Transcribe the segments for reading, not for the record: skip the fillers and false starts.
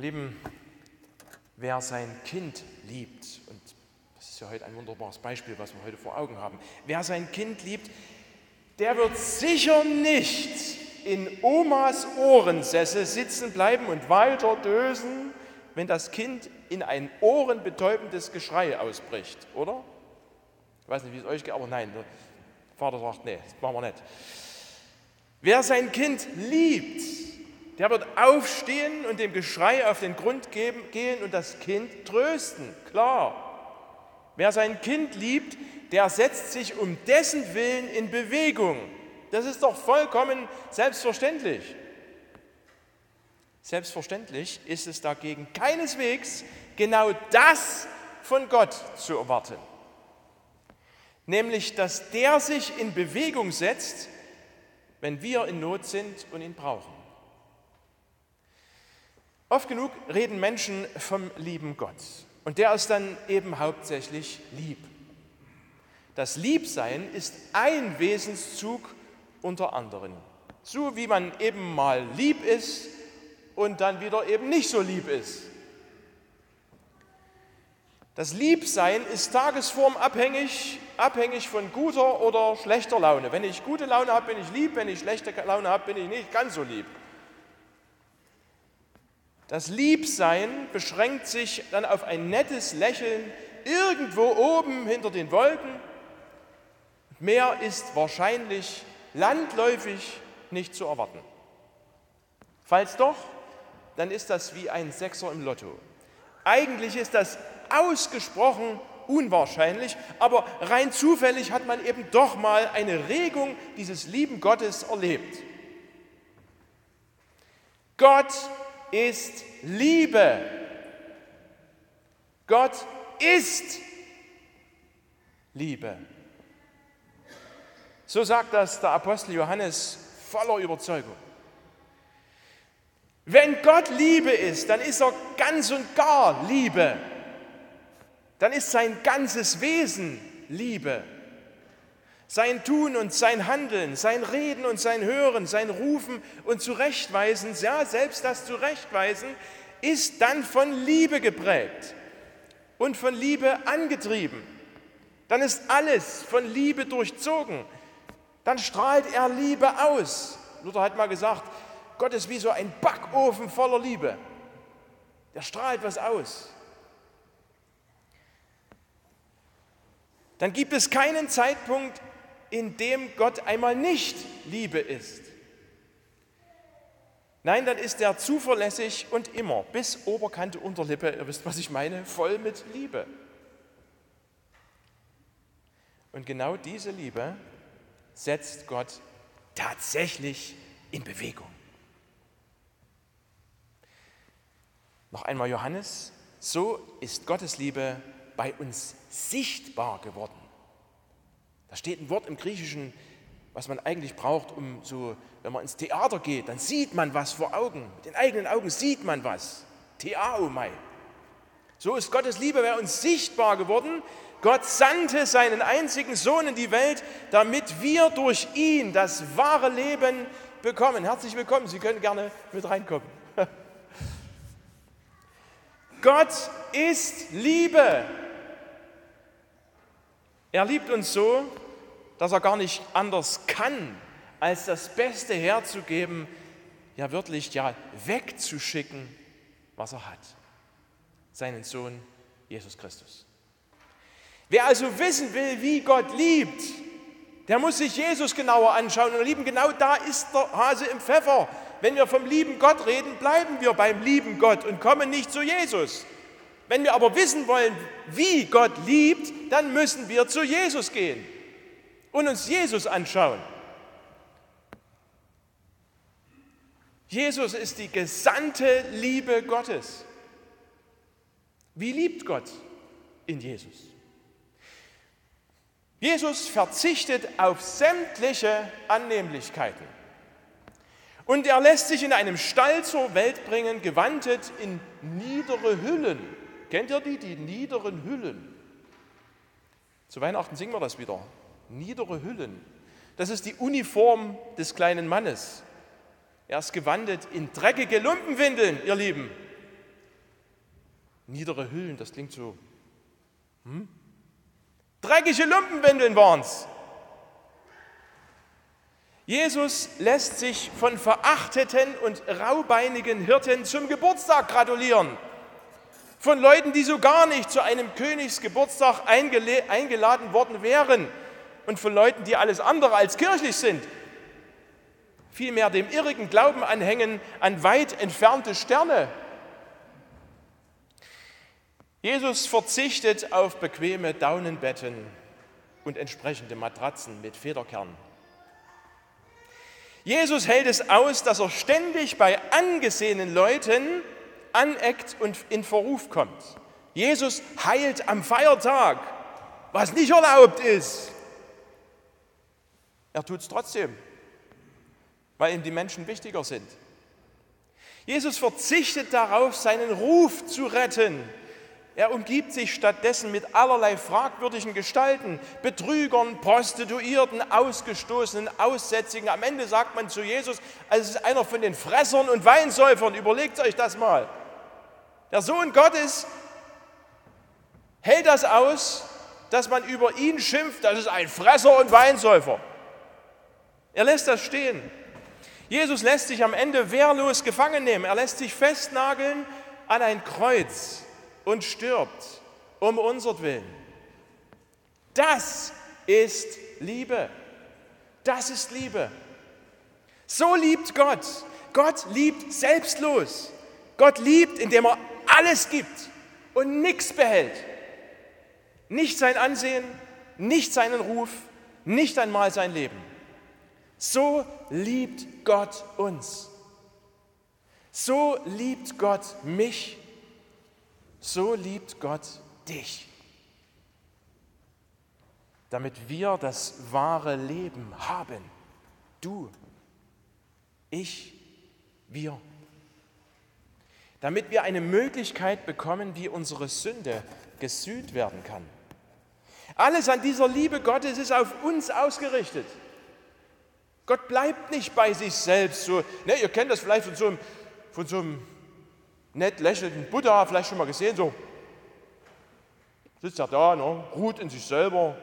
Lieben, wer sein Kind liebt, und das ist ja heute ein wunderbares Beispiel, was wir heute vor Augen haben, wer sein Kind liebt, der wird sicher nicht in Omas Ohrensessel sitzen bleiben und weiter dösen, wenn das Kind in ein ohrenbetäubendes Geschrei ausbricht, oder? Ich weiß nicht, wie es euch geht, aber nein, der Vater sagt, nee, das machen wir nicht. Wer sein Kind liebt, der wird aufstehen und dem Geschrei auf den Grund gehen und das Kind trösten, klar. Wer sein Kind liebt, der setzt sich um dessen Willen in Bewegung. Das ist doch vollkommen selbstverständlich. Selbstverständlich ist es dagegen keineswegs genau das von Gott zu erwarten. Nämlich, dass der sich in Bewegung setzt, wenn wir in Not sind und ihn brauchen. Oft genug reden Menschen vom lieben Gott und der ist dann eben hauptsächlich lieb. Das Liebsein ist ein Wesenszug unter anderen. So wie man eben mal lieb ist und dann wieder eben nicht so lieb ist. Das Liebsein ist tagesformabhängig, abhängig von guter oder schlechter Laune. Wenn ich gute Laune habe, bin ich lieb, wenn ich schlechte Laune habe, bin ich nicht ganz so lieb. Das Liebsein beschränkt sich dann auf ein nettes Lächeln irgendwo oben hinter den Wolken. Mehr ist wahrscheinlich landläufig nicht zu erwarten. Falls doch, dann ist das wie ein Sechser im Lotto. Eigentlich ist das ausgesprochen unwahrscheinlich, aber rein zufällig hat man eben doch mal eine Regung dieses lieben Gottes erlebt. Gott ist Liebe. Gott ist Liebe. So sagt das der Apostel Johannes voller Überzeugung. Wenn Gott Liebe ist, dann ist er ganz und gar Liebe. Dann ist sein ganzes Wesen Liebe. Sein Tun und sein Handeln, sein Reden und sein Hören, sein Rufen und Zurechtweisen, ja, selbst das Zurechtweisen, ist dann von Liebe geprägt und von Liebe angetrieben. Dann ist alles von Liebe durchzogen. Dann strahlt er Liebe aus. Luther hat mal gesagt, Gott ist wie so ein Backofen voller Liebe. Der strahlt was aus. Dann gibt es keinen Zeitpunkt, in dem Gott einmal nicht Liebe ist. Nein, dann ist er zuverlässig und immer, bis Oberkante, Unterlippe, ihr wisst, was ich meine, voll mit Liebe. Und genau diese Liebe setzt Gott tatsächlich in Bewegung. Noch einmal Johannes, so ist Gottes Liebe bei uns sichtbar geworden. Da steht ein Wort im Griechischen, was man eigentlich braucht, um so, wenn man ins Theater geht, dann sieht man was vor Augen. Mit den eigenen Augen sieht man was. Theaomai. So ist Gottes Liebe bei uns sichtbar geworden. Gott sandte seinen einzigen Sohn in die Welt, damit wir durch ihn das wahre Leben bekommen. Herzlich willkommen, Sie können gerne mit reinkommen. Gott ist Liebe. Er liebt uns so, dass er gar nicht anders kann, als das Beste herzugeben, ja wirklich wegzuschicken, was er hat. Seinen Sohn Jesus Christus. Wer also wissen will, wie Gott liebt, der muss sich Jesus genauer anschauen. Und Lieben, genau da ist der Hase im Pfeffer. Wenn wir vom lieben Gott reden, bleiben wir beim lieben Gott und kommen nicht zu Jesus. Wenn wir aber wissen wollen, wie Gott liebt, dann müssen wir zu Jesus gehen und uns Jesus anschauen. Jesus ist die gesandte Liebe Gottes. Wie liebt Gott in Jesus? Jesus verzichtet auf sämtliche Annehmlichkeiten. Und er lässt sich in einem Stall zur Welt bringen, gewandet in niedere Hüllen. Kennt ihr die niederen Hüllen? Zu Weihnachten singen wir das wieder. Niedere Hüllen. Das ist die Uniform des kleinen Mannes. Er ist gewandet in dreckige Lumpenwindeln, ihr Lieben. Niedere Hüllen, das klingt so. Dreckige Lumpenwindeln waren es. Jesus lässt sich von verachteten und raubeinigen Hirten zum Geburtstag gratulieren. Von Leuten, die so gar nicht zu einem Königsgeburtstag eingeladen worden wären. Und von Leuten, die alles andere als kirchlich sind. Vielmehr dem irrigen Glauben anhängen an weit entfernte Sterne. Jesus verzichtet auf bequeme Daunenbetten und entsprechende Matratzen mit Federkern. Jesus hält es aus, dass er ständig bei angesehenen Leuten aneckt und in Verruf kommt. Jesus heilt am Feiertag, was nicht erlaubt ist. Er tut es trotzdem, weil ihm die Menschen wichtiger sind. Jesus verzichtet darauf, seinen Ruf zu retten. Er umgibt sich stattdessen mit allerlei fragwürdigen Gestalten, Betrügern, Prostituierten, Ausgestoßenen, Aussätzigen. Am Ende sagt man zu Jesus, es ist einer von den Fressern und Weinsäufern. Überlegt euch das mal. Der Sohn Gottes hält das aus, dass man über ihn schimpft, das ist ein Fresser und Weinsäufer. Er lässt das stehen. Jesus lässt sich am Ende wehrlos gefangen nehmen. Er lässt sich festnageln an ein Kreuz und stirbt um unsertwillen. Das ist Liebe. Das ist Liebe. So liebt Gott. Gott liebt selbstlos. Gott liebt, indem er alles gibt und nichts behält. Nicht sein Ansehen, nicht seinen Ruf, nicht einmal sein Leben. So liebt Gott uns. So liebt Gott mich. So liebt Gott dich, damit wir das wahre Leben haben. Du, ich, wir. Damit wir eine Möglichkeit bekommen, wie unsere Sünde gesühnt werden kann. Alles an dieser Liebe Gottes ist auf uns ausgerichtet. Gott bleibt nicht bei sich selbst so. Ne, ihr kennt das vielleicht von so einem nett lächelnden Buddha, vielleicht schon mal gesehen, so sitzt er da, ne, ruht in sich selber.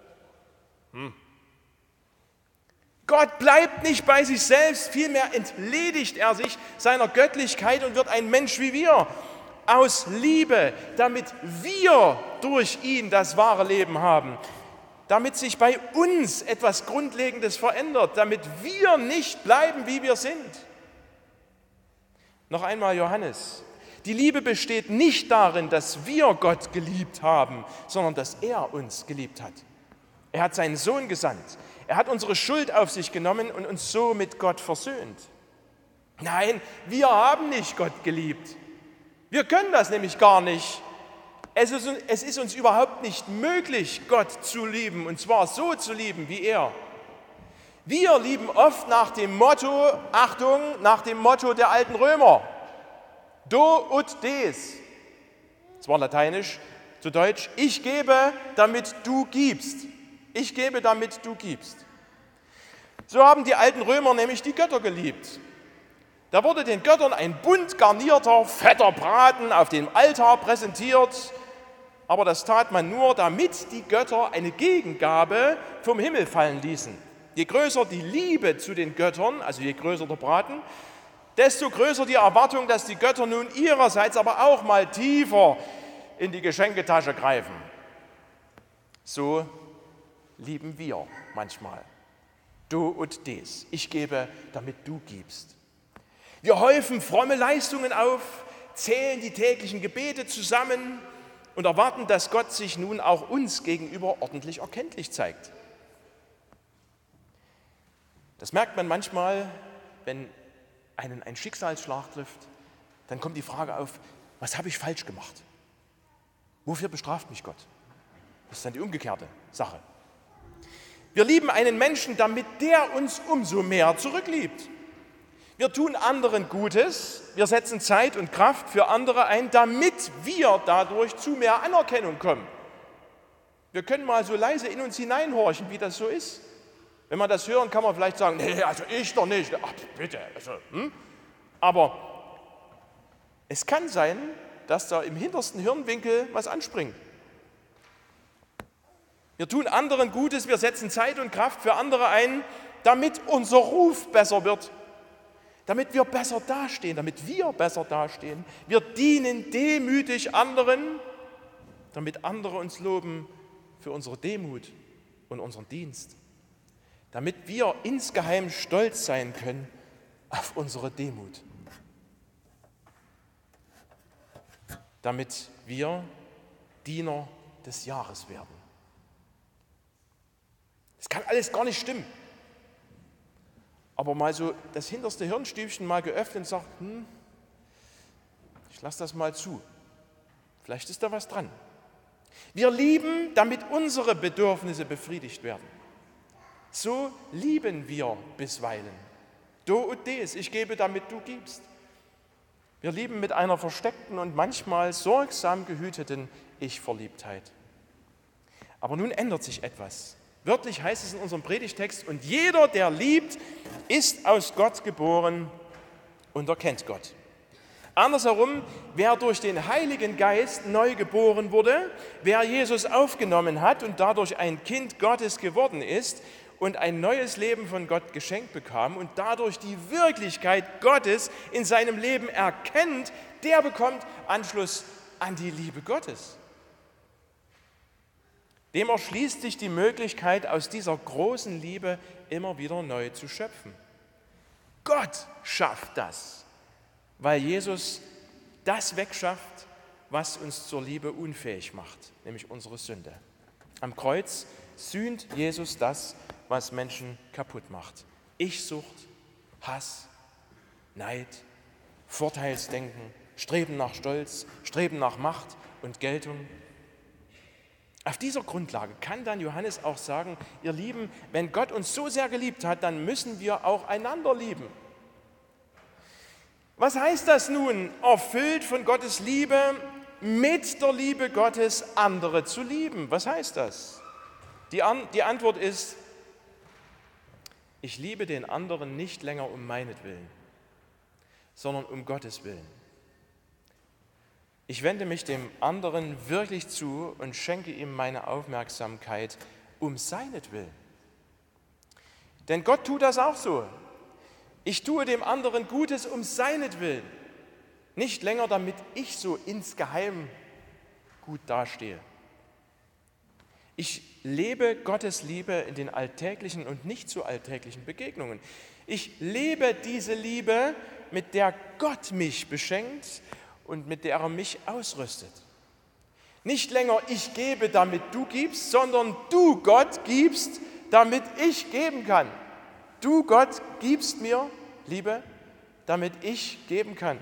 Gott bleibt nicht bei sich selbst, vielmehr entledigt er sich seiner Göttlichkeit und wird ein Mensch wie wir, aus Liebe, damit wir durch ihn das wahre Leben haben, damit sich bei uns etwas Grundlegendes verändert, damit wir nicht bleiben, wie wir sind. Noch einmal Johannes. Die Liebe besteht nicht darin, dass wir Gott geliebt haben, sondern dass er uns geliebt hat. Er hat seinen Sohn gesandt. Er hat unsere Schuld auf sich genommen und uns so mit Gott versöhnt. Nein, wir haben nicht Gott geliebt. Wir können das nämlich gar nicht. Es ist uns überhaupt nicht möglich, Gott zu lieben, und zwar so zu lieben wie er. Wir lieben oft nach dem Motto, Achtung, nach dem Motto der alten Römer. Do ut des. Das war lateinisch, zu Deutsch, ich gebe, damit du gibst. Ich gebe, damit du gibst. So haben die alten Römer nämlich die Götter geliebt. Da wurde den Göttern ein bunt garnierter, fetter Braten auf dem Altar präsentiert, aber das tat man nur, damit die Götter eine Gegengabe vom Himmel fallen ließen. Je größer die Liebe zu den Göttern, also je größer der Braten, desto größer die Erwartung, dass die Götter nun ihrerseits aber auch mal tiefer in die Geschenketasche greifen. So lieben wir manchmal. Do ut des. Ich gebe, damit du gibst. Wir häufen fromme Leistungen auf, zählen die täglichen Gebete zusammen und erwarten, dass Gott sich nun auch uns gegenüber ordentlich erkenntlich zeigt. Das merkt man manchmal, wenn einen ein Schicksalsschlag trifft, dann kommt die Frage auf, was habe ich falsch gemacht? Wofür bestraft mich Gott? Das ist dann die umgekehrte Sache. Wir lieben einen Menschen, damit der uns umso mehr zurückliebt. Wir tun anderen Gutes, wir setzen Zeit und Kraft für andere ein, damit wir dadurch zu mehr Anerkennung kommen. Wir können mal so leise in uns hineinhorchen, wie das so ist. Wenn wir das hören, kann man vielleicht sagen, nee, also ich doch nicht. Ach, bitte. Also, Aber es kann sein, dass da im hintersten Hirnwinkel was anspringt. Wir tun anderen Gutes, wir setzen Zeit und Kraft für andere ein, damit unser Ruf besser wird, damit wir besser dastehen, Wir dienen demütig anderen, damit andere uns loben für unsere Demut und unseren Dienst, damit wir insgeheim stolz sein können auf unsere Demut, damit wir Diener des Jahres werden. Das kann alles gar nicht stimmen. Aber mal so das hinterste Hirnstübchen mal geöffnet und sagt, ich lasse das mal zu. Vielleicht ist da was dran. Wir lieben, damit unsere Bedürfnisse befriedigt werden. So lieben wir bisweilen. Do ut des, ich gebe, damit du gibst. Wir lieben mit einer versteckten und manchmal sorgsam gehüteten Ich-Verliebtheit. Aber nun ändert sich etwas. Wörtlich heißt es in unserem Predigtext, und jeder, der liebt, ist aus Gott geboren und erkennt Gott. Andersherum, wer durch den Heiligen Geist neu geboren wurde, wer Jesus aufgenommen hat und dadurch ein Kind Gottes geworden ist und ein neues Leben von Gott geschenkt bekam und dadurch die Wirklichkeit Gottes in seinem Leben erkennt, der bekommt Anschluss an die Liebe Gottes. Dem erschließt sich die Möglichkeit, aus dieser großen Liebe immer wieder neu zu schöpfen. Gott schafft das, weil Jesus das wegschafft, was uns zur Liebe unfähig macht, nämlich unsere Sünde. Am Kreuz sühnt Jesus das, was Menschen kaputt macht. Ich-Sucht, Hass, Neid, Vorteilsdenken, Streben nach Stolz, Streben nach Macht und Geltung. Auf dieser Grundlage kann dann Johannes auch sagen, ihr Lieben, wenn Gott uns so sehr geliebt hat, dann müssen wir auch einander lieben. Was heißt das nun, erfüllt von Gottes Liebe, mit der Liebe Gottes andere zu lieben? Was heißt das? Die Antwort ist, ich liebe den anderen nicht länger um meinetwillen, sondern um Gottes Willen. Ich wende mich dem anderen wirklich zu und schenke ihm meine Aufmerksamkeit um seinetwillen. Denn Gott tut das auch so. Ich tue dem anderen Gutes um seinetwillen, nicht länger, damit ich so insgeheim gut dastehe. Ich lebe Gottes Liebe in den alltäglichen und nicht so alltäglichen Begegnungen. Ich lebe diese Liebe, mit der Gott mich beschenkt und mit der er mich ausrüstet. Nicht länger ich gebe, damit du gibst, sondern du, Gott, gibst, damit ich geben kann. Du, Gott, gibst mir Liebe, damit ich geben kann.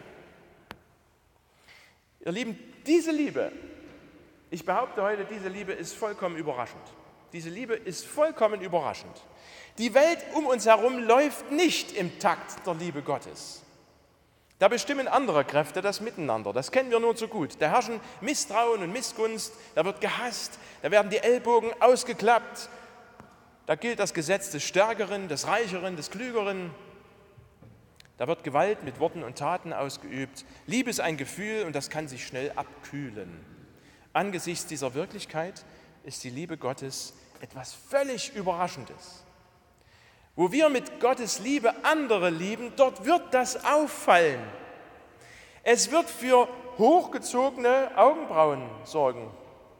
Ihr Lieben, diese Liebe, ich behaupte heute, diese Liebe ist vollkommen überraschend. Diese Liebe ist vollkommen überraschend. Die Welt um uns herum läuft nicht im Takt der Liebe Gottes. Da bestimmen andere Kräfte das Miteinander. Das kennen wir nur zu gut. Da herrschen Misstrauen und Missgunst, da wird gehasst, da werden die Ellbogen ausgeklappt. Da gilt das Gesetz des Stärkeren, des Reicheren, des Klügeren. Da wird Gewalt mit Worten und Taten ausgeübt. Liebe ist ein Gefühl und das kann sich schnell abkühlen. Angesichts dieser Wirklichkeit ist die Liebe Gottes etwas völlig Überraschendes. Wo wir mit Gottes Liebe andere lieben, dort wird das auffallen. Es wird für hochgezogene Augenbrauen sorgen.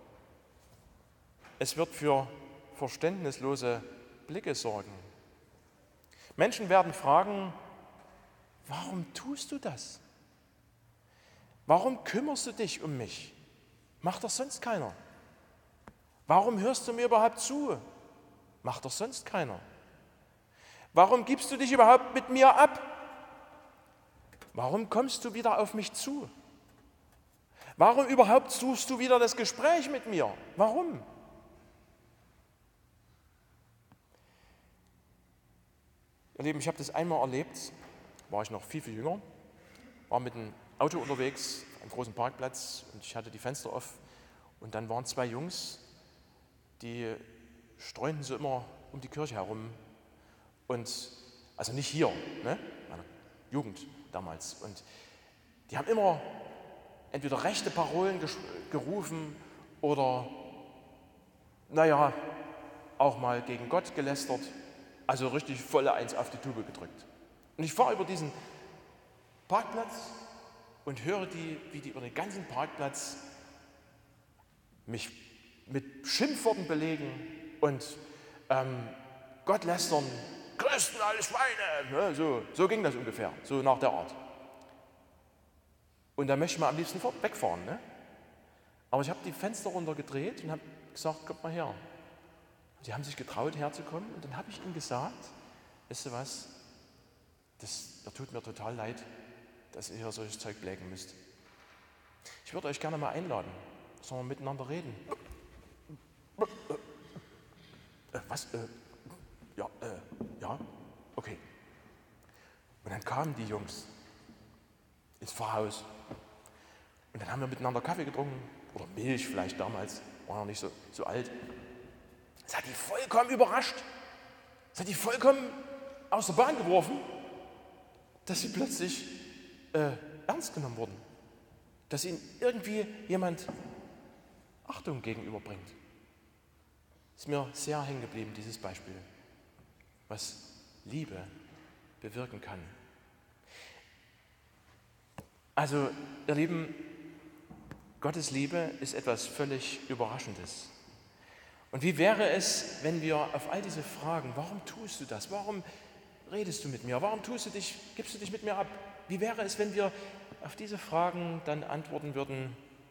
Es wird für verständnislose Blicke sorgen. Menschen werden fragen, warum tust du das? Warum kümmerst du dich um mich? Macht doch sonst keiner. Warum hörst du mir überhaupt zu? Macht doch sonst keiner. Warum gibst du dich überhaupt mit mir ab? Warum kommst du wieder auf mich zu? Warum überhaupt suchst du wieder das Gespräch mit mir? Warum? Ihr Lieben, ich habe das einmal erlebt, war ich noch viel, viel jünger, war mit dem Auto unterwegs, auf einem großen Parkplatz und ich hatte die Fenster offen und dann waren zwei Jungs, die streunten so immer um die Kirche herum und, also nicht hier, ne, meiner Jugend damals, und die haben immer entweder rechte Parolen gerufen oder, naja, auch mal gegen Gott gelästert, also richtig volle Eins auf die Tube gedrückt. Und ich fahre über diesen Parkplatz und höre wie die über den ganzen Parkplatz mich mit Schimpfworten belegen und Gott lästern, Christen alle Schweine, ne, so ging das ungefähr, so nach der Art. Und da möchte ich mal am liebsten wegfahren. Ne? Aber ich habe die Fenster runtergedreht und habe gesagt, kommt mal her. Die haben sich getraut herzukommen und dann habe ich ihnen gesagt, wisst ihr was, das tut mir total leid, dass ihr hier solches Zeug blägen müsst. Ich würde euch gerne mal einladen, sollen wir miteinander reden. Was? Ja, okay. Und dann kamen die Jungs ins Pfarrhaus und dann haben wir miteinander Kaffee getrunken oder Milch vielleicht damals, war noch nicht so alt. Das hat die vollkommen überrascht. Das hat die vollkommen aus der Bahn geworfen, dass sie plötzlich ernst genommen wurden. Dass ihnen irgendwie jemand Achtung gegenüberbringt. Ist mir sehr hängen geblieben, dieses Beispiel, was Liebe bewirken kann. Also, ihr Lieben, Gottes Liebe ist etwas völlig Überraschendes. Und wie wäre es, wenn wir auf all diese Fragen, warum tust du das? Warum redest du mit mir? Warum gibst du dich mit mir ab? Wie wäre es, wenn wir auf diese Fragen dann antworten würden,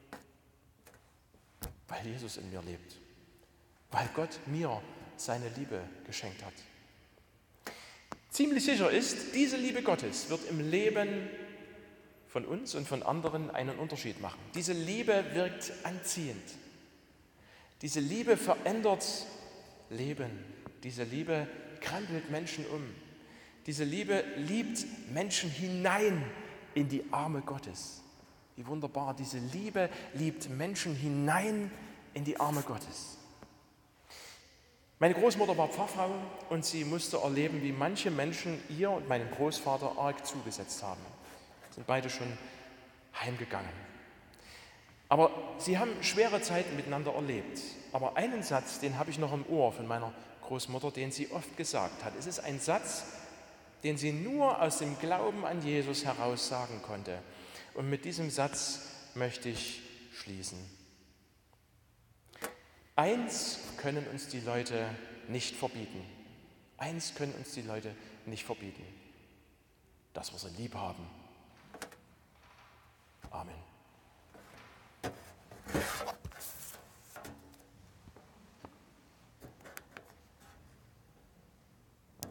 weil Jesus in mir lebt, weil Gott mir seine Liebe geschenkt hat. Ziemlich sicher ist, diese Liebe Gottes wird im Leben von uns und von anderen einen Unterschied machen. Diese Liebe wirkt anziehend. Diese Liebe verändert Leben. Diese Liebe krempelt Menschen um. Diese Liebe liebt Menschen hinein in die Arme Gottes. Wie wunderbar, diese Liebe liebt Menschen hinein in die Arme Gottes. Meine Großmutter war Pfarrfrau und sie musste erleben, wie manche Menschen ihr und meinem Großvater arg zugesetzt haben. Sind beide schon heimgegangen. Aber sie haben schwere Zeiten miteinander erlebt. Aber einen Satz, den habe ich noch im Ohr von meiner Großmutter, den sie oft gesagt hat. Es ist ein Satz, den sie nur aus dem Glauben an Jesus heraus sagen konnte. Und mit diesem Satz möchte ich schließen. Eins können uns die Leute nicht verbieten. Eins können uns die Leute nicht verbieten. Dass wir sie lieb haben. Amen.